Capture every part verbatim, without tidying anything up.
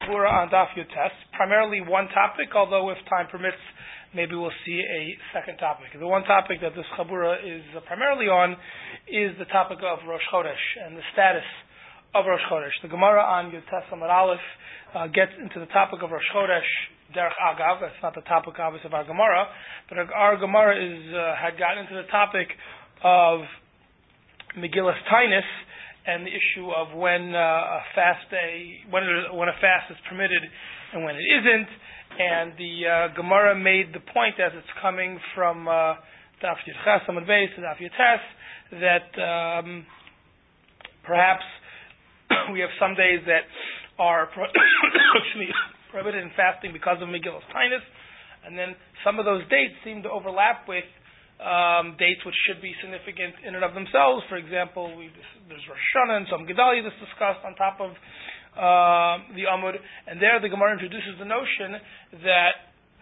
Chabura on Daf Yotes, primarily one topic, although if time permits, maybe we'll see a second topic. The one topic that this Chabura is uh, primarily on is the topic of Rosh Chodesh and the status of Rosh Chodesh. The Gemara on Yotes Amar Aleph uh, gets into the topic of Rosh Chodesh Derech Agav. That's not the topic, obviously, of our Gemara, but our Gemara is uh, had gotten into the topic of Megillas Tainus and the issue of when uh, a fast day, when it, when a fast is permitted and when it isn't. And the uh, Gemara made the point, as it's coming from uh, Daf Yudches Amud Beis to Daf Yotes, that um, perhaps we have some days that are pro- prohibited in fasting because of Megillas Tainus, and then some of those dates seem to overlap with Um, dates which should be significant in and of themselves. For example, we, there's Rosh Hashanah and some Gedalia that's discussed on top of uh, the Amud, and there the Gemara introduces the notion that,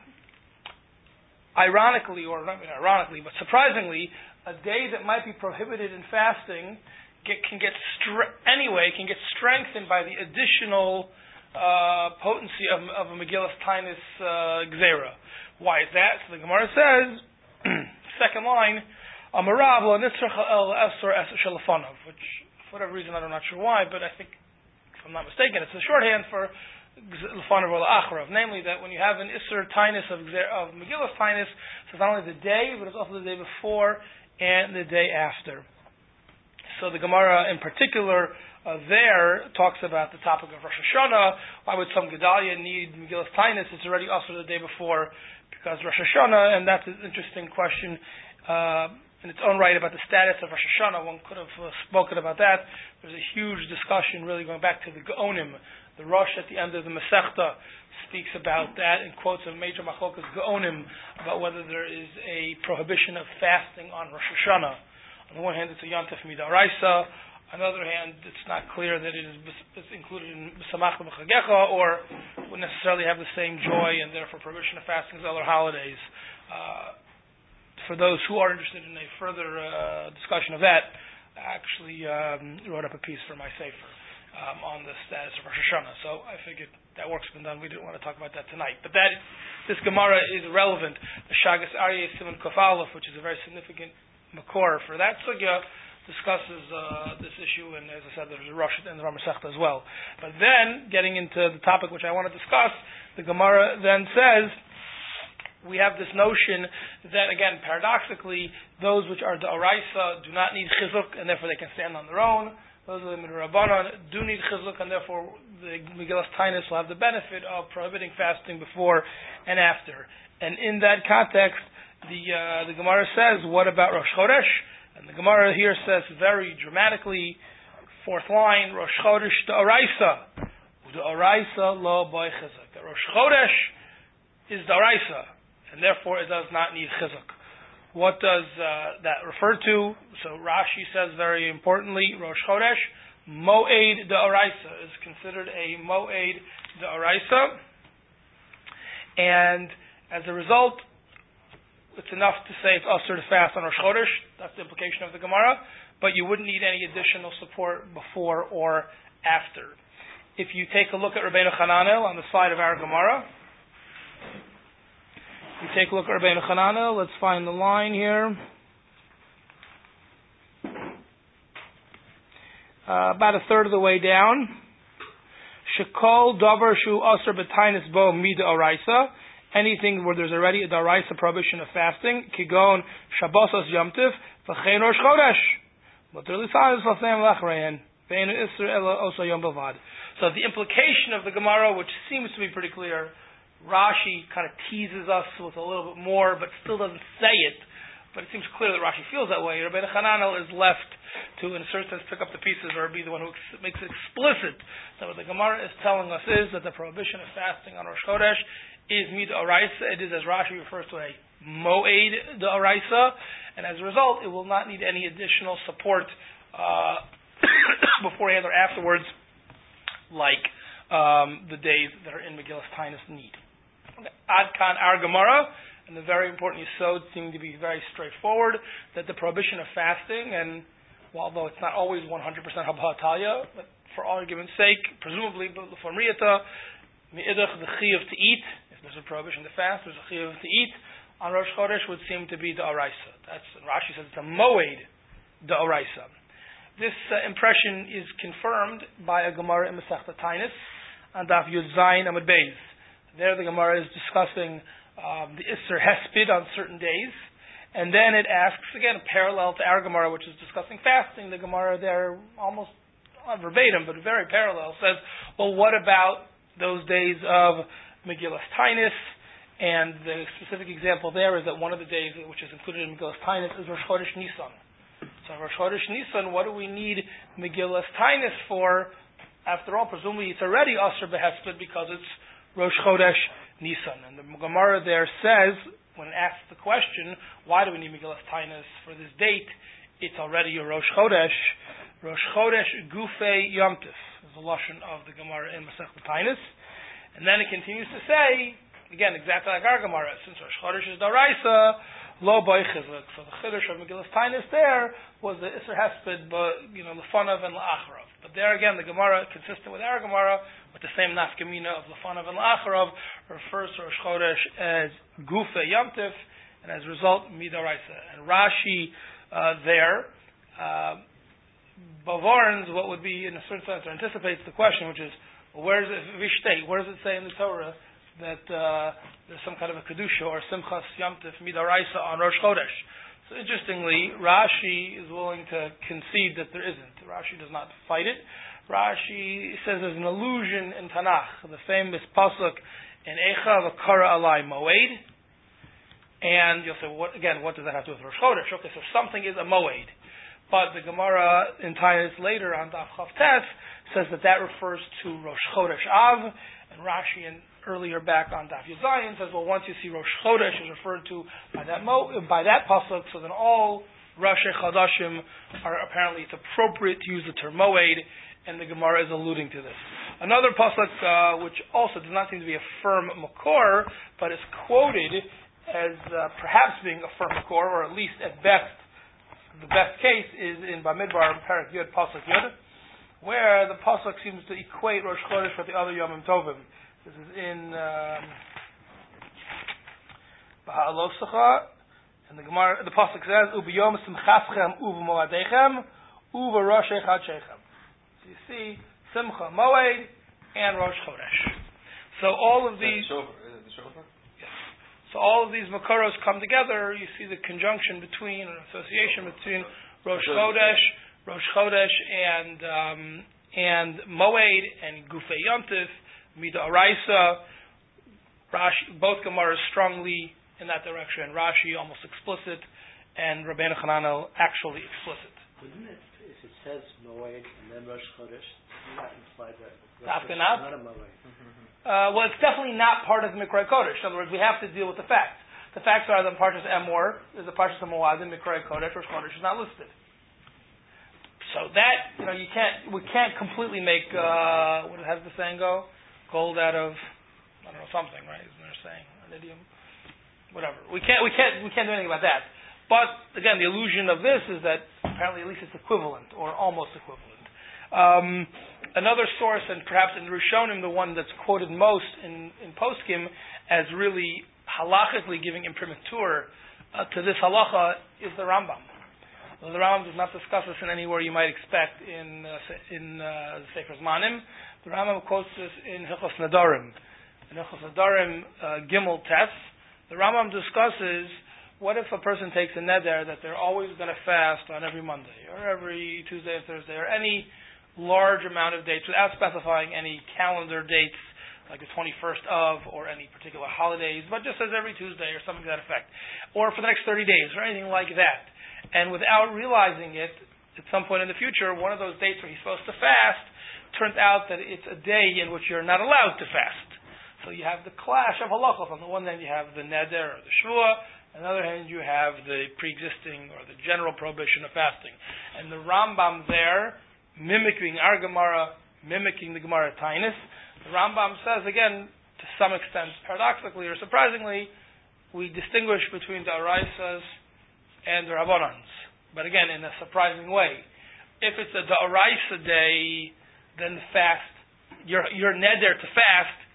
ironically, or not ironically, but surprisingly, a day that might be prohibited in fasting get, can get stre- anyway can get strengthened by the additional uh, potency of, of a Megillas Tainus uh, Gzera. Why is that? So the Gemara says. Second line, Amarav lo nitzrach el esor esor shelafonov, which, for whatever reason, I'm not sure why, but I think, if I'm not mistaken, it's a shorthand for lefonov or la'acharav, namely that when you have an isur tainus of, of Megillas Tainus, so it's not only the day, but it's also the day before and the day after. So the Gemara, in particular, uh, there talks about the topic of Rosh Hashanah. Why would some Gedalia need Megillas Tainus? It's already also the day before, because Rosh Hashanah, and that's an interesting question uh, in its own right about the status of Rosh Hashanah. One could have uh, spoken about that. There's a huge discussion really going back to the Gaonim. The Rosh at the end of the Masechta speaks about that and quotes a major machlokas Gaonim about whether there is a prohibition of fasting on Rosh Hashanah. On the one hand, it's a Yontif Midaraisa. On the other hand, it's not clear that it is it's included in B'samach B'chagecha or would necessarily have the same joy and therefore prohibition of fasting as other holidays. Uh, for those who are interested in a further uh, discussion of that, I actually um, wrote up a piece for my Sefer um, on the status of Rosh Hashanah. So I figured that work's been done. We didn't want to talk about that tonight. But that this Gemara is relevant. The Shagas Aryeh Simon Kuf Aleph, which is a very significant makor for that sugya, discusses uh, this issue, and as I said, there's a Rosh and the Ramah Sechta as well. But then, getting into the topic which I want to discuss, the Gemara then says, we have this notion that, again, paradoxically, those which are the Oraisa do not need Chizuk, and therefore they can stand on their own. Those of the Midrabanan do need Chizuk, and therefore the Megillas Tainus will have the benefit of prohibiting fasting before and after. And in that context, the uh, the Gemara says, what about Rosh Chodesh? And the Gemara here says very dramatically, fourth line, Rosh Chodesh D'Oraisa. D'Oraisa lo boy chizuk. The Rosh Chodesh is D'Oraisa, and therefore it does not need chizuk. What does uh, that refer to? So Rashi says very importantly, Rosh Chodesh, Moed D'Oraisa, is considered a Moed D'Oraisa. And as a result, it's enough to say it's usher to fast on Rosh Chodesh. That's the implication of the Gemara. But you wouldn't need any additional support before or after. If you take a look at Rabbeinu Hananel on the side of our Gemara, you take a look at Rabbeinu Hananel. Let's find the line here. Uh, about a third of the way down. Shekol davar shu usher b'tainis bo mida oraisa. Anything where there's already a daraisa prohibition of fasting, kigon shabbosos yomtiv, v'chein rosh chodesh. But there lisanis l'sneim lachrein, ve'enu isra ela oso yom bavad. So the implication of the Gemara, which seems to be pretty clear, Rashi kind of teases us with a little bit more, but still doesn't say it. But it seems clear that Rashi feels that way. Rabbeinu Hananel is left to, in a certain sense, pick up the pieces or be the one who ex- makes it explicit. So what the Gemara is telling us is that the prohibition of fasting on Rosh Chodesh is Mida Oraisa. It is, as Rashi refers to, a Moed de Oraisa, and as a result, it will not need any additional support uh, beforehand or afterwards, like um, the days that are in Megillas Tainus need. Okay. Ad Kan Ar Gemara, and the very important Yisod seem to be very straightforward, that the prohibition of fasting, and although it's not always one hundred percent Habha Talya, but for argument's sake, presumably from Riyata, Me'idach, the chiyuv to eat, if there's a prohibition to fast, there's a chiyuv to eat, on Rosh Chodesh would seem to be the Oraisa. That's, Rashi says it's a moed, the Oraisa. This uh, impression is confirmed by a Gemara in Masechta Tainis, and Daf Yud Zayin Amud Beis. There the Gemara is discussing um, the Isser Hesped on certain days, and then it asks, again, parallel to our Gemara, which is discussing fasting. The Gemara there, almost not verbatim, but very parallel, says, well, what about those days of Megillas Tainis? And the specific example there is that one of the days which is included in Megillas Tainis is Rosh Chodesh Nisan. So Rosh Chodesh Nisan, what do we need Megillas Tainis for? After all, presumably it's already Asr Behesped because it's Rosh Chodesh Nisan. And the Gemara there says, when it asks the question, why do we need Megillas Tainis for this date? It's already a Rosh Chodesh. Rosh Chodesh Gufei Yom Tif is the lashon of the Gemara in Masechta Tainis. And then it continues to say, again, exactly like our Gemara, since Rosh Chodesh is Daraisa, Lo Boi Chizuk. So the Chiddush of Megillas Tainis there was the Isser Hesped, but, you know, Lefanav and La'acharav. But there again, the Gemara, consistent with our Gemara, with the same nafkamina of Lefanav and La'acharav, refers to Rosh Chodesh as Gufa Yamtiv, and as a result, Midaraisa. And Rashi uh, there, uh, Bavarns, what would be, in a certain sense, or anticipates the question, which is, well, where is it, Vishtei, where does it say in the Torah that uh, there's some kind of a Kedusha or Simchas Yamtiv Midaraisa on Rosh Chodesh? So interestingly, Rashi is willing to concede that there isn't. Rashi does not fight it. Rashi says there's an allusion in Tanakh, the famous pasuk in Echa V'Kara Alai Moed. And you'll say, well, what, again, what does that have to do with Rosh Chodesh? Okay, so something is a Moed. But the Gemara in Tainis later on Daf Chav Tes says that that refers to Rosh Chodesh Av, and Rashi and earlier back on Daf Yud Zayin says, well, once you see Rosh Chodesh is referred to by that mo, by that pasuk, so then all Rashi Chadashim are apparently it's appropriate to use the term Moed, and the Gemara is alluding to this. Another pasuk uh, which also does not seem to be a firm makor, but is quoted as uh, perhaps being a firm makor, or at least at best, the best case is in Bamidbar Perak Yud pasuk Yud, where the pasuk seems to equate Rosh Chodesh with the other Yomim Tovim. This is in um, Baha'alosacha, and the Gemara, the pasuk says, "Ubiyom simchaschem uvemoadechem uveroshei chadshechem." So you see Simcha Moed and Rosh Chodesh. So all of these, yes. So all of these makaros come together. You see the conjunction between, an association between Rosh Chodesh, Rosh Chodesh, and um, and Moed and Gufei Yontif. Mida Araisa, Rashi, both Gemaras strongly in that direction. Rashi almost explicit, and Rabbeinu Hananel actually explicit. Wouldn't it, if it says Moed and then Rosh Chodesh, doesn't that imply that Rosh Rosh Chodesh is not a Moed? Uh, well, it's definitely not part of the Mikrei Kodesh. In other words, we have to deal with the facts. The facts are that Parshas Emor is a Parshas of Moadim, Mikrei Kodesh, Rosh Chodesh is not listed. So that, you know, you can't, we can't completely make, uh, what has the saying go? Gold out of, I don't know, something, right? Isn't there a saying, an idiom? Whatever. We can't, we can't, we can't do anything about that. But again, the illusion of this is that apparently at least it's equivalent or almost equivalent. Um, another source, and perhaps in the Rishonim, the one that's quoted most in, in Poskim as really halachically giving imprimatur uh, to this halacha is the Rambam. Well, the Rambam does not discuss this in anywhere you might expect in uh, in uh, the Sefer Zmanim. The Rambam quotes this in Hilchos Nadarim. In Hilchos Nadarim uh, Gimel Tes, the Rambam discusses what if a person takes a neder that they're always going to fast on every Monday or every Tuesday or Thursday or any large amount of dates without specifying any calendar dates like the twenty-first of or any particular holidays, but just says every Tuesday or something to that effect, or for the next thirty days or anything like that. And without realizing it, at some point in the future, one of those dates where he's supposed to fast turns out that it's a day in which you're not allowed to fast. So you have the clash of halachos. On the one hand, you have the neder or the shvua. On the other hand, you have the pre-existing or the general prohibition of fasting. And the Rambam there, mimicking our Gemara, mimicking the Gemara Tainis, the Rambam says, again, to some extent, paradoxically or surprisingly, we distinguish between the Araisas and the Rabbanans. But again, in a surprising way. If it's a Da'araisa day, then the fast, your your neder to fast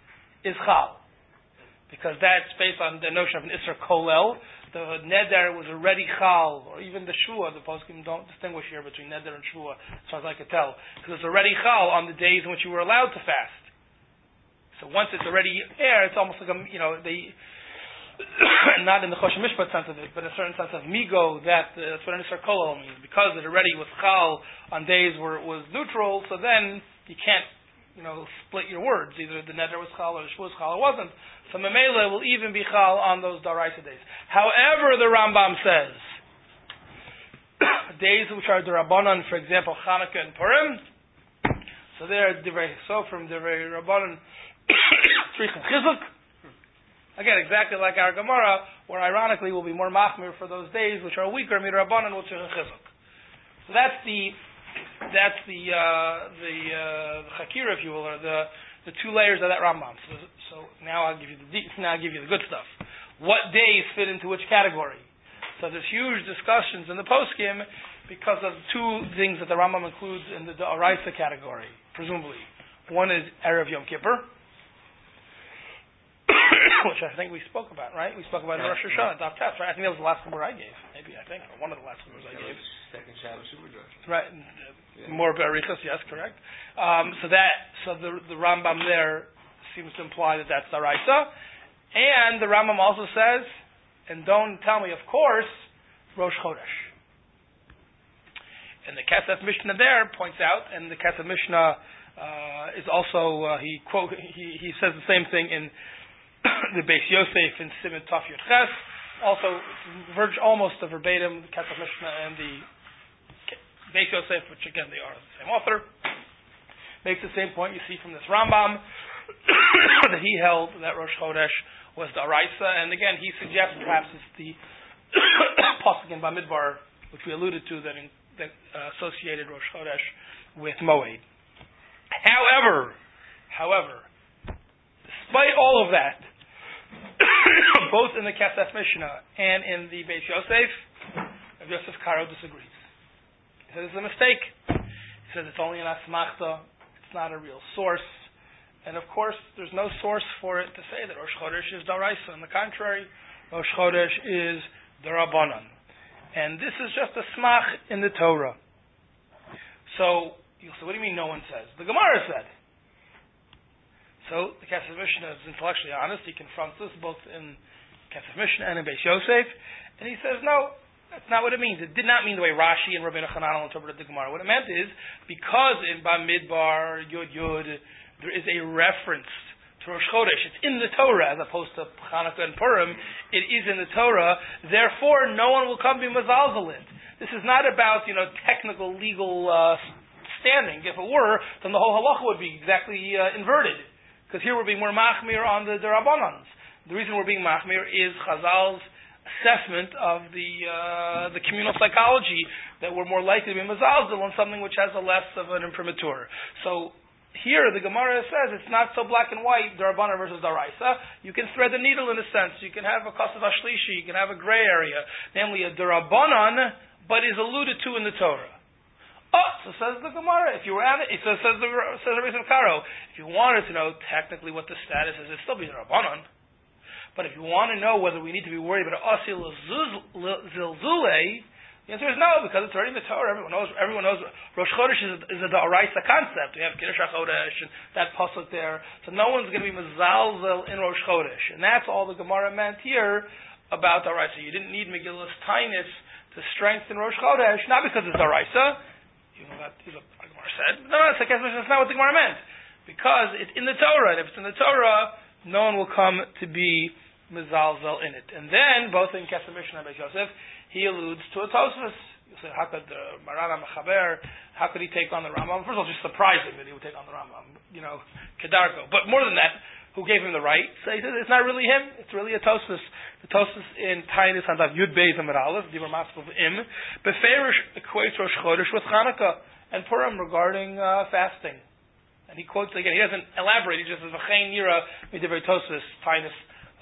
is chal. Because that's based on the notion of an Isser Kolel. The Neder was already chal, or even the Shua, the poskim don't distinguish here between Neder and Shua, as far as I could tell. Because it's already chal on the days in which you were allowed to fast. So once it's already air, it's almost like a, you know, they, not in the Choshen Mishpat sense of it, but in a certain sense of migo, that, uh, that's what an Isser Kolel means. Because it already was chal on days where it was neutral, so then you can't, you know, split your words. Either the Neder was chal or the Shua was chal or wasn't. So Memele will even be chal on those Daraisa days. However, the Rambam says, days which are Darabanan, for example, Chanukah and Purim, so they're Divrei so from Divrei Rabbanan, Tzrich and Chizuk. Again, exactly like our Gemara, where ironically will be more machmir for those days which are weaker, Midrabanan, which are Chizuk. So that's the that's the uh, the uh, the Chakira, if you will, or the the two layers of that Rambam. So, so now I'll give you the deep, now I'll give you the good stuff. What days fit into which category? So there's huge discussions in the poskim because of two things that the Rambam includes in the Da'araisa category, presumably. One is Erev Yom Kippur, which I think we spoke about, right? We spoke about in Rosh Hashanah, Daf Tes, right? I think that was the last number I gave. Maybe, I think, or one of the last numbers I gave. Second Shabbos Superdrush. Right. Yeah. More Barichas, yes, correct. Um, so that, so the the Rambam there seems to imply that that's Daraisa. And the Rambam also says, and don't tell me, of course, Rosh Chodesh. And the Kesef Mishnah there points out, and the Kesef Mishnah uh, is also, uh, he quote, he, he says the same thing in the Beis Yosef in Siman Taf Yud Ches. Also, verge, almost a verbatim, the Kesef Mishnah and the Beis Yosef, which again they are the same author, makes the same point you see from this Rambam that he held that Rosh Chodesh was the Araisa, and again he suggests perhaps it's the pasuk in Bamidbar, which we alluded to, that, in, that uh, associated Rosh Chodesh with Moed. However, however, despite all of that, both in the Kesef Mishnah and in the Beis Yosef, Yosef Karo disagrees. He says it's a mistake. He says it's only an asmachta. It's not a real source. And of course, there's no source for it to say that Rosh Chodesh is Daraisa. On the contrary, Rosh Chodesh is Darabanan. And this is just a smach in the Torah. So, you'll say, what do you mean no one says? The Gemara said. So, the Kesef Mishnah is intellectually honest. He confronts this both in Kesef Mishnah and in Beis Yosef. And he says, no, that's not what it means. It did not mean the way Rashi and Rabbeinu Chananel interpreted the Gemara. What it meant is, because in Bamidbar, Yud Yud, there is a reference to Rosh Chodesh. It's in the Torah, as opposed to Chanukah and Purim. It is in the Torah. Therefore, no one will come be mezalzel it. This is not about, you know, technical, legal uh, standing. If it were, then the whole halacha would be exactly uh, inverted. Because here we're being more machmir on the Darabanans. The reason we're being machmir is Chazal's assessment of the uh, the communal psychology that we're more likely to be mezalzel on something which has a less of an imprimatur. So here the Gemara says it's not so black and white, Darabana versus Daraisa. You can thread the needle in a sense. You can have a Kasav Ashlishi, you can have a gray area, namely a Darabanan, but is alluded to in the Torah. Oh, so says the Gemara. If you were at it, so says the says the Rizal Karo. If you wanted to know technically what the status is, it'd still be Darabanan. But if you want to know whether we need to be worried about Asil Zilzule, the answer is no, because it's already in the Torah. Everyone knows. Everyone knows Rosh Chodesh is, is a Da'araisa concept. We have Kiddush HaChodesh and that pasuk there. So no one's going to be mezalzel in Rosh Chodesh, and that's all the Gemara meant here about Da'araisa. You didn't need Megillus Tainus to strengthen Rosh Chodesh, not because it's Da'araisa. You know that the Gemara said. No, no, that's not what the Gemara meant. Because it's in the Torah, and if it's in the Torah, no one will come to be mezalzel in it. And then, both in Kesef Mishnah and Beis Yosef, he alludes to a Tosfos. You say, how could the Maran HaMechaber, how could he take on the Rambam? First of all, it's just surprising that he would take on the Rambam. You know, Kedarko. But more than that, who gave him the right? So he says, it's not really him. It's really a Tosfos. The Tosfos in Tainus Handav Yud Beis Amud Aleph, Dibur Maskov Im, Beferish equates Rosh Chodesh with Chanukah and Purim regarding uh, fasting. And he quotes again. He doesn't elaborate. He just says v'chein nira midivrei Tosfos Tainus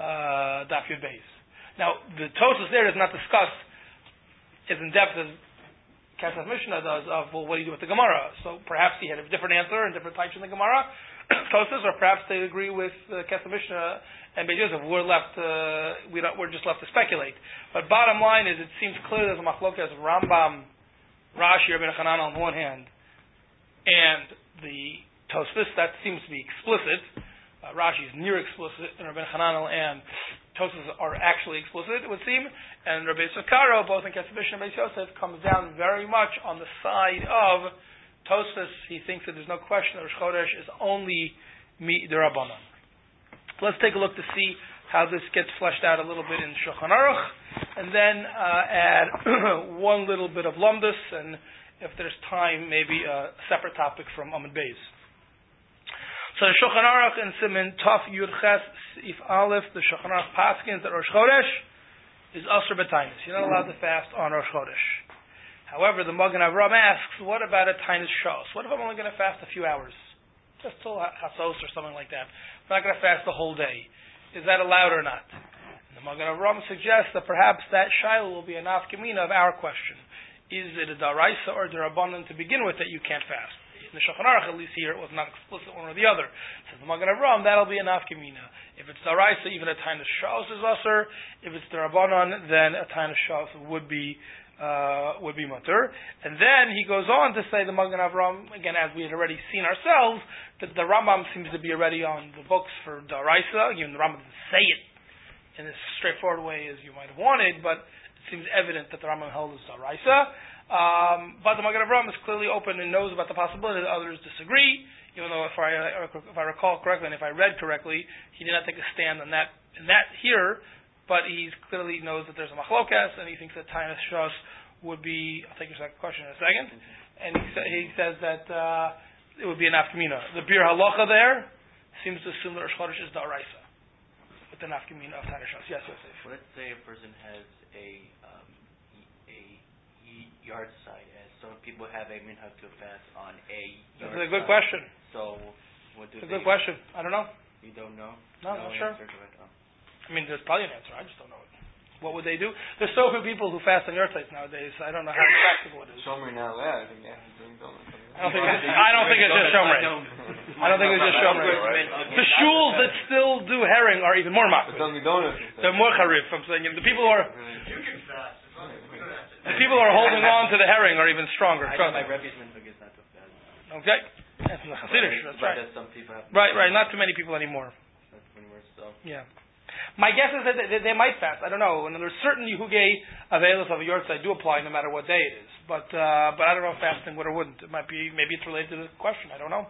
Daf Yud Beis. Now the Tosfos there does not discuss as in depth as Kesef Mishnah does of well, what do you do with the Gemara? So perhaps he had a different answer and different types in the Gemara. Tosfos, or perhaps they agree with uh, Kesef Mishnah and Beis Yosef. We're left, uh, we don't, we're just left to speculate. But bottom line is, it seems clear there's a machlokas of Rambam, Rashi, Rabbeinu Hanan on one hand, and the Tosfos. That seems to be explicit. Uh, Rashi is near explicit, and Rabbeinu Hanan and Tosfos are actually explicit, it would seem. And Rabbi Sakaro, both in Kesef Mishnah and Beis Yosef, comes down very much on the side of Tosfos. He thinks that there's no question that Rosh Chodesh is only mi d'Rabbanan. Let's take a look to see how this gets fleshed out a little bit in Shulchan Aruch, and then uh, add one little bit of Lumdus, and if there's time, maybe a separate topic from Amud Beis. So the Shulchan Aruch in Siman Taf Yud Ches If Aleph, the Shulchan Aruch paskins that Rosh Chodesh is Asr B'Tainus. You're not allowed to fast on Rosh Chodesh. However, the Magen Avram asks, what about a Tainus Shos? What if I'm only going to fast a few hours? Just till Hasos or something like that. I'm not going to fast the whole day. Is that allowed or not? And the Magen Avram suggests that perhaps that Shiloh will be a nafkamina of our question. Is it a Daraisa or a Darabanan to begin with that you can't fast? In the Shulchan Aruch, at least here, it was not explicit one or the other. Says the Magen Avram, that'll be a nafkamina. If it's Daraisa, even a Tainus Shos is Asr. If it's Darabanan, then a Tainus Shos would be uh, would be mutter. And then he goes on to say, the Magen Avram, again, as we had already seen ourselves, that the Rambam seems to be already on the books for Daraisa. Even the Rambam doesn't say it in as straightforward way as you might have wanted, but it seems evident that the Rambam held is Daraisa. Um, but the Magen Avram is clearly open and knows about the possibility that others disagree, even though if I, if I recall correctly and if I read correctly, he did not take a stand on that, in that here, but he clearly knows that there's a machlokas, and he thinks that Tainus Shos would be, I'll take your second question in a second, and he, sa- he says that uh, it would be an nafkamina. The Bir Halacha there seems to assume that Rosh Chodesh is Da'araisa, with the nafkamina of Tainus Shos. Yes, Yosef. Let's say a person has a um, a yard side, as some people have a minhag to fast on a yard That's a good side. question. So, what do It's a they? good question. I don't know. You don't know? No, not sure. answer to it, oh. I mean, there's probably an answer. I just don't know it. What would they do? There's so few people who fast on your sites nowadays. I don't know how practical it is. Shomer now, yeah, I think they have to drink donuts. I don't think it's, I don't think it's just Shomer. I don't think it's just Shomer. The shuls that still do herring are even more mock. But Dunkin' Donuts. They're more charif. I'm saying the people who are the people who are holding on to the herring are even stronger. I know my Rebbe's minhag is not to fast. Okay, that's the Hasidish. That's But right. some people have. Right, right. Not too many people anymore. That's when we're so. Yeah. My guess is that they, they might fast. I don't know. And there's certain Yehugei Avelos of a Yortzai do apply no matter what day it is. But uh, but I don't know if fasting would or wouldn't. It might be, maybe it's related to the question. I don't know.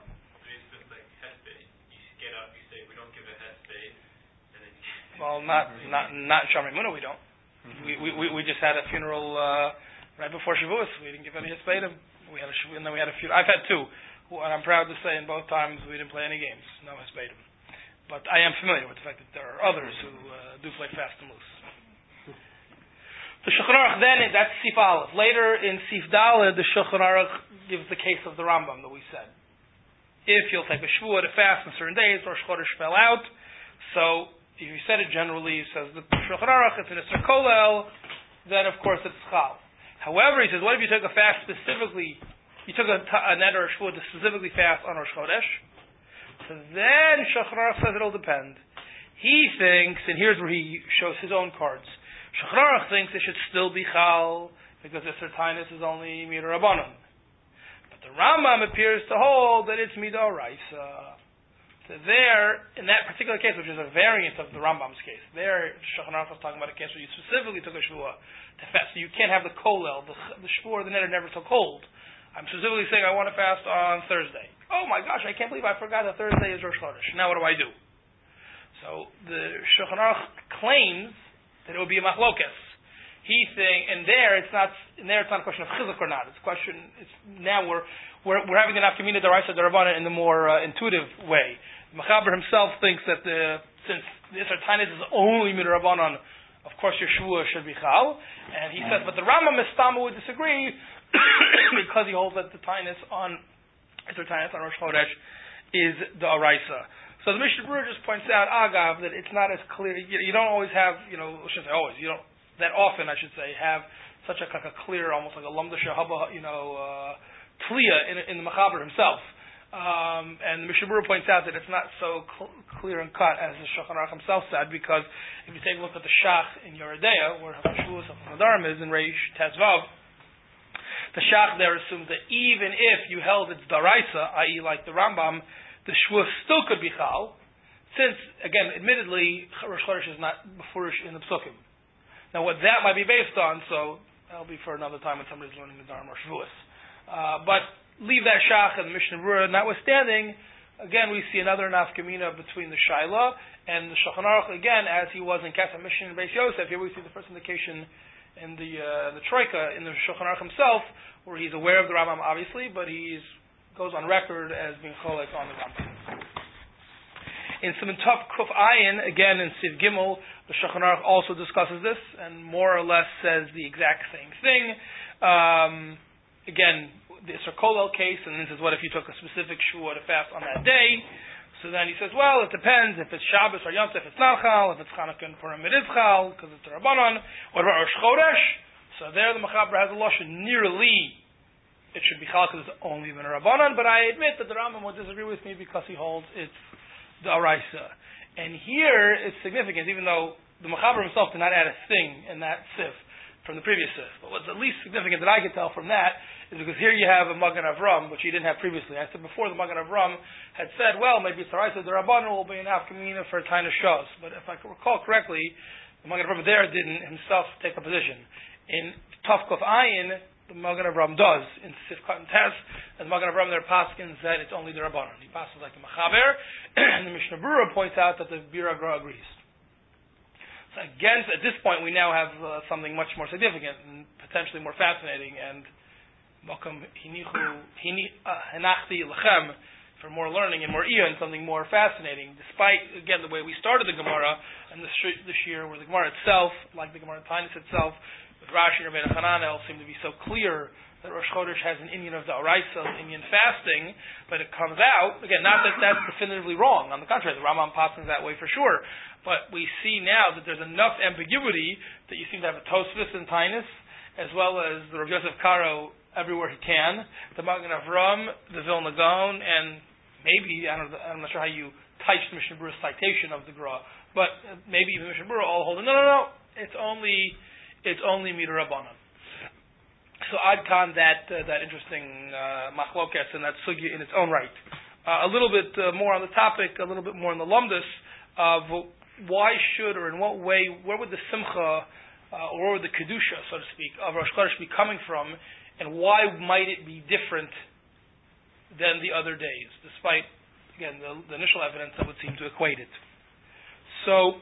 Well, not not not Shamar Muna, we don't. We, we we we just had a funeral uh, right before Shavuos. We didn't give any Hespedim. We had a and then we had a few. I've had two, and I'm proud to say in both times we didn't play any games. No Hespedim. But I am familiar with the fact that there are others who uh, do play fast and loose. The Shulchan Aruch then, that's Sif Aleph. Later in Sif Daled, the Shulchan Aruch gives the case of the Rambam that we said. If you'll take a Shavuot to fast on certain days, Rosh Chodesh fell out. So, if you said it generally, says the Shulchan Aruch, it's an Isser Kolel, then of course it's Chal. However, he says, what if you took a fast specifically, you took a, a net or a Shavuot to specifically fast on Rosh Chodesh? So then Shulchan Aruch says it'll depend. He thinks, and here's where he shows his own cards. Shulchan Aruch thinks it should still be Chal because Isser Tainus is only Midah Rabbanon. But the Rambam appears to hold that it's Midah Oraisa. So there, in that particular case, which is a variant of the Rambam's case, there Shulchan Aruch was talking about a case where you specifically took a Shavuot to fast. So you can't have the Kolel, the, the Shavuot, the Neder never took hold. I'm specifically saying I want to fast on Thursday. Oh my gosh, I can't believe I forgot that Thursday is Rosh Chodesh. Now what do I do? So the Shulchan Aruch claims that it would be a machlokes. He think, and there it's not, and there it's not a question of chizuk or not. It's a question. It's now we're we're, we're having an afkamina deraisa derabana in the more uh, intuitive way. Mechaber himself thinks that the since the Isser Tainus is only midrabanan, of course your Shavuot should be chal. And he says, but the Rambam Mistama would disagree because he holds that the Tainus on Isser Tainus on Rosh Chodesh is the Araisa. So the Mishnah Berurah just points out, Agav, that it's not as clear. You, you don't always have, you know, I shouldn't say always, you don't, that often, I should say, have such a, like a clear, almost like a Lamda Shahaba, you know, uh, Tliya in, in the Mechaber himself. Um, and the Mishnah Berurah points out that it's not so cl- clear and cut as the Shulchan Aruch himself said, because if you take a look at the Shach in Yeridea, where Hashuas of Nadarim is in Reish Tezvav, the Shach there assumes that even if you held it's Daraisa, that is like the Rambam, the Shvuah still could be Chal, since, again, admittedly, Rosh Chodesh is not Befurish in the Psukim. Now what that might be based on, so that'll be for another time when somebody's learning the Dharma or Shavuos. Uh, but leave that Shach and the Mishnah Berurah notwithstanding, again we see another nafkamina between the Shaila and the Shulchan Aruch, again, as he was in Kesef Mishnah and Beis Yosef. Here we see the first indication in the uh, the Troika, in the Shulchan Aruch himself, where he's aware of the Rambam, obviously, but he goes on record as being cholek on the Rambam. In Siman Tov Kuf Ayin, again in Siv Gimel, the Shulchan Aruch also discusses this, and more or less says the exact same thing. Um, again, the Isser Kolel case, and this is what if you took a specific Shvuah to fast on that day. So then he says, well, it depends if it's Shabbos or Yom Tov, it's not Chal. If it's Chanukah and Purim, it is Chal, because it's a Rabbanon. What about Rosh Chodesh? So there the Mechaber has a lashon nearly it should be Chal because it's only been a Rabbanon, but I admit that the Rambam will disagree with me because he holds it's the Araisa. And here it's significant, even though the Mechaber himself did not add a thing in that Sif from the previous Sif. But what's at least significant that I can tell from that is because here you have a Magen Avram, which he didn't have previously. I said before the Magen Avram had said, well, maybe it's Araisa, the Rabbanon will be an Afkamina for a Taina Shos. But if I can recall correctly, the Magen Avram there didn't himself take a position. In Tavkov Ayin, the Magen Avram does. In Sifkat and Tes, and the Magen Avram there paskins that it's only the Rabbanon. He passes like the Mechaber, and the Mishnah Berurah points out that the Bir Agra agrees. So again, at this point, we now have uh, something much more significant and potentially more fascinating, and Mokum Hinachti Lechem for more learning and more Iyah and something more fascinating, despite, again, the way we started the Gemara and this, this year, where the Gemara itself, like the Gemara Tainus itself, with Rashi and Rabbeinu Hananel, seem to be so clear that Rosh Chodesh has an Inyan of the Araisa, an Inyan fasting, but it comes out, again, not that that's definitively wrong, on the contrary, the Rambam passes that way for sure, but we see now that there's enough ambiguity that you seem to have a Tosfos and Tainus, as well as the Rav Yosef Karo everywhere he can, the Magen Avram, the Vilna Gaon, and maybe, I don't know, I'm not sure how you typed Mishnah Berurah's citation of the Gra, but maybe even Mishnah Berurah all holding, no, no, no, it's only, it's only Mida Rabbanan. So Ad Khan, that, uh, that interesting uh, machlokes and that sugya in its own right. Uh, a little bit uh, more on the topic, a little bit more on the lumdus of why should, or in what way, where would the simcha, uh, or where would the kedusha, so to speak, of Rosh Chodesh be coming from, and why might it be different than the other days, despite, again, the, the initial evidence that would seem to equate it. So,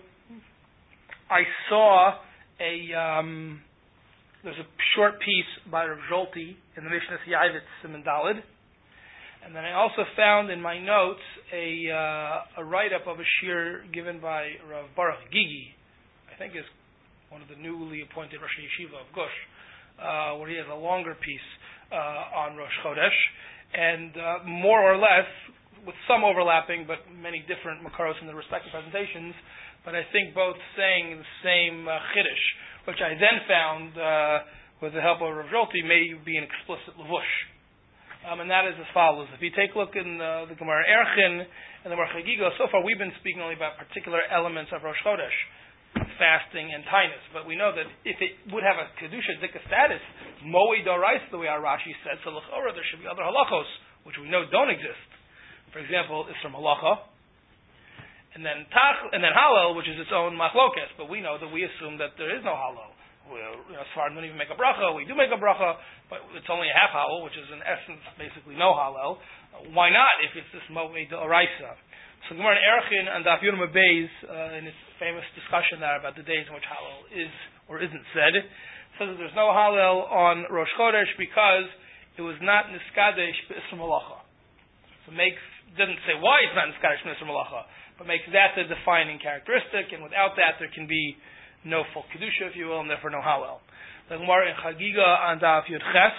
I saw a, um, there's a short piece by Rav Zolti in the Mishnah Yavitz Siman Daled, and then I also found in my notes a, uh, a write-up of a shir given by Rav Baruch Gigi, I think is one of the newly appointed Rosh Yeshiva of Gush, uh, where he has a longer piece uh, on Rosh Chodesh, and uh, more or less, with some overlapping, but many different makaros in the respective presentations, but I think both saying the same uh, chiddush, which I then found, uh, with the help of Rav Zolti, may be an explicit levush. Um, and that is as follows. If you take a look in uh, the Gemara Erchin and the Gemara Chagiga, so far we've been speaking only about particular elements of Rosh Chodesh, fasting and tainus, but we know that if it would have a kedusha dika status, moed dorais, the way our Rashi said, so l'chora there should be other halachos which we know don't exist. For example, Isra Malacha, and then tach, and then halal, which is its own machlokes. But we know that we assume that there is no halal. We, you know, Sfardim don't even make a bracha. We do make a bracha, but it's only a half halal, which is in essence basically no halal. Why not? If it's this moed doraisa. So Gemara in Erchin and Daf Yud Beis, uh, in its famous discussion there about the days in which halal is or isn't said, says that there's no halal on Rosh Chodesh because it was not niskadesh b'isra malacha. So makes doesn't say why it's not niskadesh b'isra malacha, but makes that the defining characteristic, and without that there can be no full kedusha, if you will, and therefore no halal. The Gemara in Chagiga and Daf Yud Ches,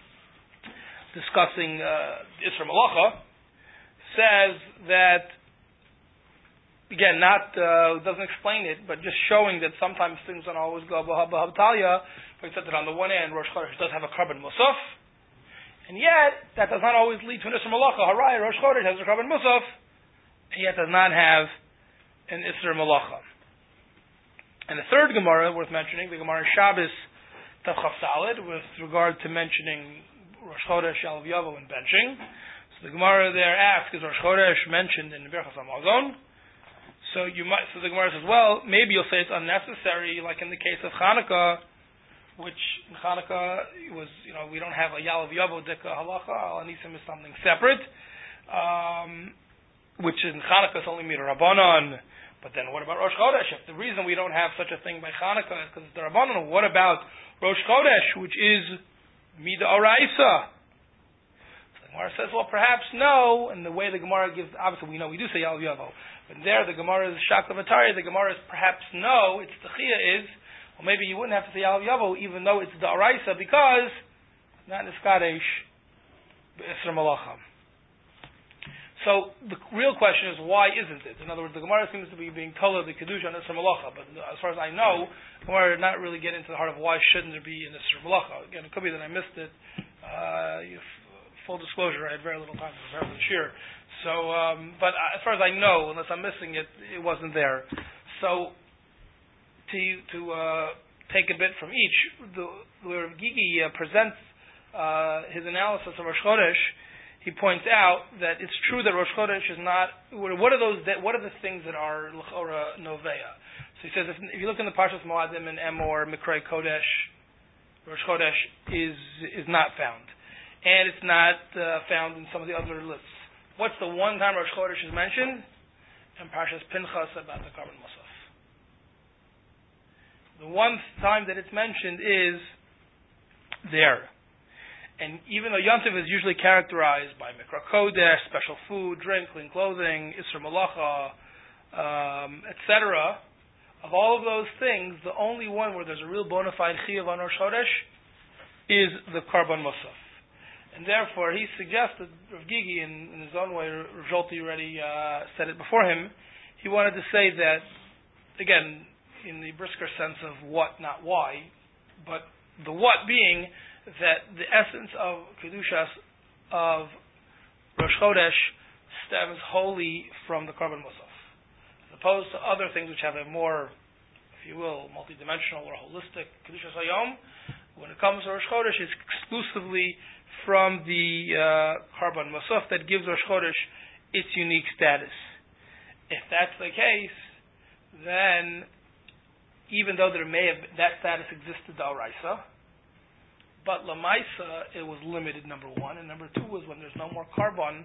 discussing uh, Isra Malacha, says that, again, not uh, doesn't explain it, but just showing that sometimes things don't always go b'habtalya. For example, that on the one hand, Rosh Chodesh does have a carbon musaf, And yet, that does not always lead to an Isser Malacha. Haraya, Rosh Chodesh has a Karban Musaf, and yet does not have an Isser Malacha. And the third Gemara worth mentioning, the Gemara Shabbos Tav Chaf Salad, with regard to mentioning Rosh Chodesh, Yalav Yavo, and benching. So the Gemara there asks, is Rosh Chodesh mentioned in the Berachas Hamazon? So you might. So the Gemara says, well, maybe you'll say it's unnecessary, like in the case of Chanukah, which in Chanukah was, you know, we don't have a Yalav Yavo Dika Halacha. Al Anisim is something separate, um, which in Chanukah is only Mida Rabbanon. But then what about Rosh Chodesh? If the reason we don't have such a thing by Chanukah is because it's the Rabbanon, what about Rosh Chodesh, which is Mida Oraisa? So the Gemara says, well, perhaps no. And the way the Gemara gives, obviously we know we do say Yalav Yavo. But there, the Gemara is Shak Lavatari. The Gemara is perhaps no. Its Techiyah is, well, maybe you wouldn't have to say Yalav Yavo, even though it's the Araisa, because not Niskadesh B'Isra Malacha. So the real question is, why isn't it? In other words, the Gemara seems to be being told of the Kedusha on Isra Malacha, but as far as I know, the Gemara did not really get into the heart of why shouldn't there be an Isra Malacha. Again, it could be that I missed it. Uh, if, full disclosure, I had very little time to prepare for this year. So, um, but as far as I know, unless I'm missing it, it wasn't there. So, to to uh, take a bit from each, the, the Rav Gigi uh, presents uh, his analysis of Rosh Chodesh. He points out that it's true that Rosh Chodesh is not. What are those? That, what are the things that are l'chora noveya? So he says, if, if you look in the Parshas Moadim and Emor Mikrei Kodesh, Rosh Chodesh is is not found, and it's not uh, found in some of the other lists. What's the one time Rosh Chodesh is mentioned? In Parshas Pinchas about the Karban Musaf. The one time that it's mentioned is there. And even though Yontif is usually characterized by Mikra Kodesh, special food, drink, clean clothing, Isra Malacha, um, et cetera, of all of those things, the only one where there's a real bona fide Chiyuv on Rosh Chodesh is the Karban Musaf. And therefore, he suggested, Rav Gigi, in, in his own way, Rav Zolti already uh, said it before him, he wanted to say that, again, in the brisker sense of what, not why, but the what being that the essence of Kedushas of Rosh Chodesh stems wholly from the Karban Musaf, as opposed to other things which have a more, if you will, multidimensional or holistic Kedushas Hayom. When it comes to Rosh Chodesh, it's exclusively from the uh, Karban Musaf that gives Rosh Chodesh its unique status. If that's the case, then even though there may have that status existed d'oraisa, but Lamaisa it was limited, number one, and number two was when there's no more Karban,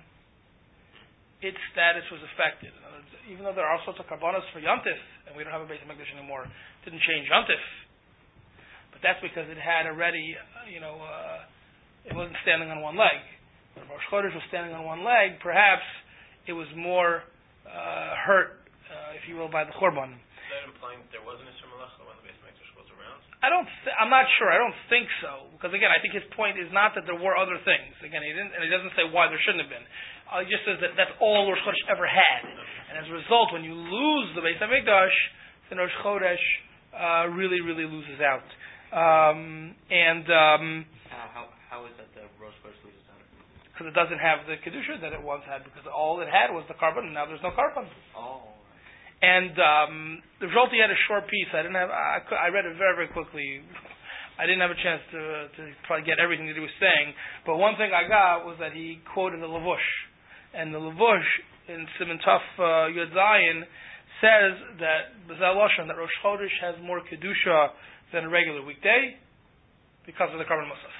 its status was affected. In other words, even though there are all sorts of Karbanos for Yontif, and we don't have a Beis HaMikdash anymore, it didn't change Yontif. But that's because it had already, uh, you know, uh, it wasn't standing on one leg. When Rosh Chodesh was standing on one leg, perhaps it was more uh, hurt, uh, if you will, by the Churban. Is that implying that there wasn't a Isra Malacha when the Beis HaMikdash was around? I don't. Th- I'm not sure. I don't think so. Because again, I think his point is not that there were other things. Again, he didn't, and he doesn't say why there shouldn't have been. Uh, he just says that that's all Rosh Chodesh ever had. And as a result, when you lose the Beis HaMikdash, then Rosh Chodesh uh, really, really loses out. Um, and um, How, how, how is that the Rosh Chodesh loses out? Because it doesn't have the Kedusha that it once had, because all it had was the Karban, and now there's no Karban. Oh. And um, the Zolti had a short piece. I didn't have. I, I read it very, very quickly. I didn't have a chance to to probably get everything that he was saying. But one thing I got was that he quoted the Lavush, and the Lavush in Siman Tov uh, Yud Zayin says that B'Zel Lashon that Rosh Chodesh has more kedusha than a regular weekday because of the Karban Musaf.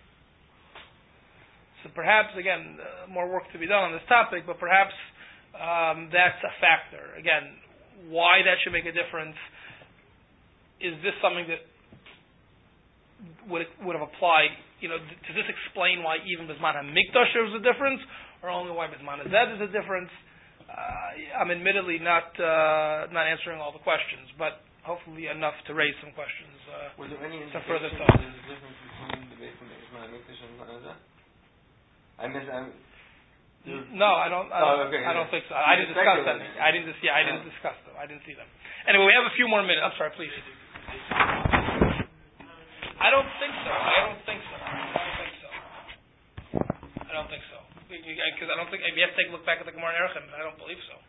So perhaps again uh, more work to be done on this topic, but perhaps um, that's a factor. Again. Why that should make a difference? Is this something that would would have applied? You know, does this explain why even Bisman HaMikdash there was a difference, or only why Bisman HaZed is a difference? Uh, I'm admittedly not uh, not answering all the questions, but hopefully enough to raise some questions. Uh, Was there any some indication further that thoughts? there's a difference between the Beis HaMikdash and Bisman HaZed? I miss. I'm, No, I don't. I don't, oh, okay, I don't okay. think so. I You didn't discuss them. speculated. I didn't. Dis- yeah, I didn't Yeah. discuss them. I didn't see them. Anyway, we have a few more minutes. I'm sorry, please. I don't think so. I don't think so. I don't think so. don't think so. Because I don't think, you have to take a look back at the Gemara in Erechim, but I don't believe so.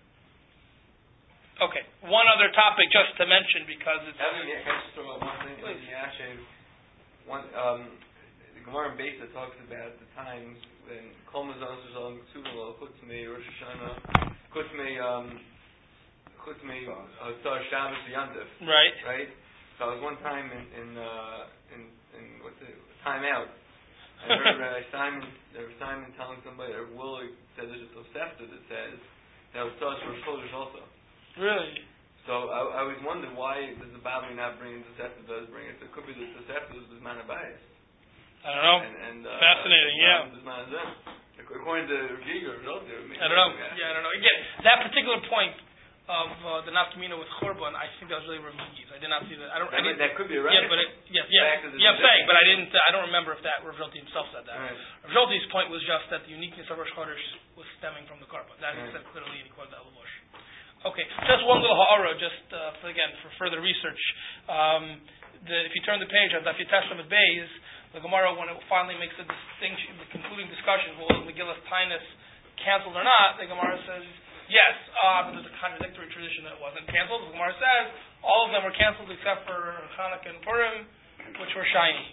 Okay, one other topic just to mention because it's... Can I just throw out one thing? Please. One, um, the Gemara in Beis that talks about the times when Kol Mazon Shalom Ksuvim Chutz Me Rosh Hashanah, Chutz Me, um, Chutz Me Hatzar Shabbos Yantif. Right. Right? So I was one time in, in, uh, in, in what's it, Time Out. I heard Rabbi Simon, Rabbi Simon telling somebody, or Willie said there's a Tosefta that says that was Tosh Rosh Chodesh also. Really? So I, I always wondered why does the Babli not bring in Tosefta, does bring it? So it could be the Tosefta is Bisman Abayis. I don't know. And, and, uh, Fascinating, uh, yeah. According to Giger, I don't know. Yeah, I don't know. Again, that particular point of uh, the Nafkamina with Churban, I think that was really Rav I did not see that. I don't. I that could be right. Yeah, but it, yeah, yeah, yeah. I'm saying, but I didn't. Uh, I don't remember if that Rav Zolti himself said that. Right. Rav Zolti's point was just that the uniqueness of Rosh Chodesh was stemming from the Korban. That he right. said clearly, and he quoted that Lavush. Okay, just one little ha'ara, just uh, for, again for further research. Um, the, if you turn the page of Daf Testament Beis, the Gemara, when it finally makes a distinction, the concluding discussion, well, is Megillas Tainus canceled or not? The Gemara says yes, uh, but there's a contradictory tradition that it wasn't canceled. The Gemara says all of them were canceled except for Chanukah and Purim, which were shiny.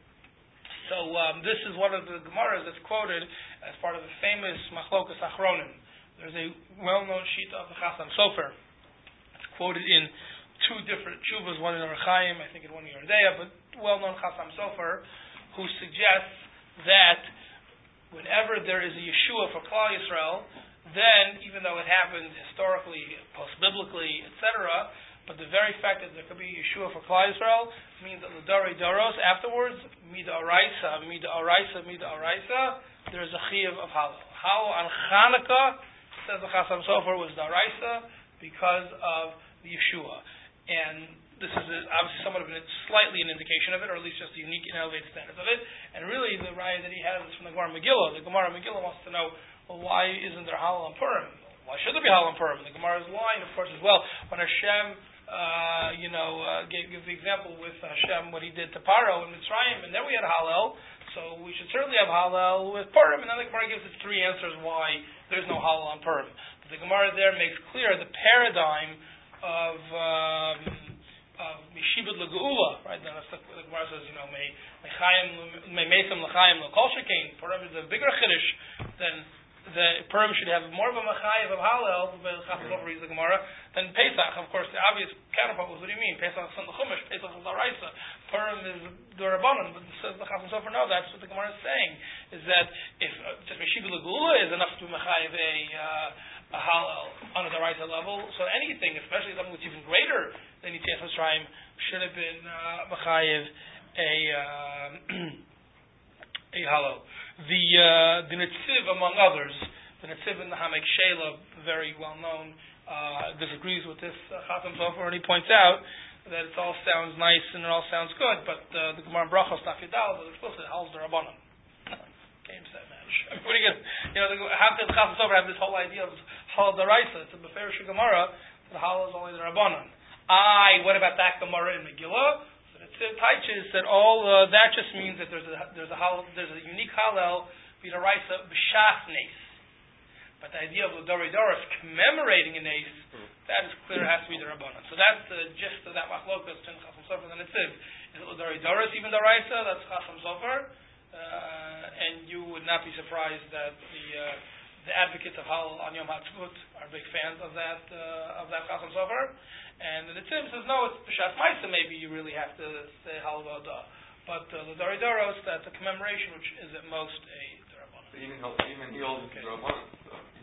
So um, this is one of the Gemaras that's quoted as part of the famous Machlokas Achronim. There's a well-known sheet of the Chasam Sofer. It's quoted in two different tshuvas, one in Orach Chaim, I think in one in Yerdea, but well-known Chasam Sofer, who suggests that whenever there is a Yeshua for Klal Yisrael, then, even though it happened historically, post-biblically, et cetera, but the very fact that there could be Yeshua for Klal Yisrael means that L'Dorei Doros, afterwards, Mida Oraisa, Mida Oraisa, Mida Oraisa, there is a Chiyuv of Hallel. How on Chanukah, says the Chasam Sofer, was Daraisa because of the Yeshua. And this is a, obviously somewhat of a slightly an indication of it, or at least just a unique and elevated status of it. And really, the raya that he has is from the Gemara Megillah. The Gemara Megillah wants to know, well, why isn't there Hallel on Purim? Why should there be Hallel on Purim? The Gemara's line, of course, as well. When Hashem, uh, you know, uh, gave, gave the example with Hashem, what he did to Paro in Mitzrayim, and then we had Hallel. So we should certainly have Hallel with Purim. And then the Gemara gives us three answers why there's no Hallel on Purim. But the Gemara there makes clear the paradigm of um, of Mishibud L'Geula, right? The, the Gemara says, you know, may may Meisam L'Chaim L'Kol Shekein. Purim is a bigger chiddush than the Purim should have more of a Machayev of Hallel, the Gemara, than Pesach. Of course, the obvious counterpart was, what do you mean? Pesach is the Chumash, Pesach is L'Raisa. Purim is the Rabbanon, but says the Chasam Sofer, no, that's what the Gemara is saying, is that if uh, just Meshibud L'Geula is enough to Machayev a uh, a Hallel on a D'Oraisa level, so anything, especially something that's even greater than Yitzias Mitzrayim, should have been uh, Machayev a uh, a Hallel. The uh, the Netziv, among others, the Netziv in the Hamek Shela, very well known, uh, disagrees with this uh, Chasam Sofer, and he points out that it all sounds nice and it all sounds good, but uh, the Gemara Brachos Daf Yudal is explicit. Hallel's the Rabbanon. Game set match. I mean, what are you gonna, you know, the, how could the Chasam Sofer have this whole idea of Hallel D'Oraisa? It's a Beferish Gemara. The Hallel is only the Rabbanon. I. What about that Gemara in Megillah? Taiches said all uh, that just means that there's a there's a hallel, there's a unique Hallel b'Doraisa b'Shas Nes. But the idea of L'Dorei Doros commemorating a Nes, mm. that is clear, has to be the Rabbanon. So that's the gist of that machlokas between Chasam Sofer and Netziv. Is it L'Dorei Doros even Doraisa? That's Chasam Sofer, uh, and you would not be surprised that the uh, the advocates of Hallel on Yom HaTzvut are big fans of that uh, of that Chasam Sofer. And the Netziv says, no, it's B'Shas Maisa, maybe you really have to say Hallel V'Odah. But uh, the L'Dorei Doros, that's a commemoration, which is at most a D'Rabbanan. Even, even he holds okay. the D'Rabbanan. So.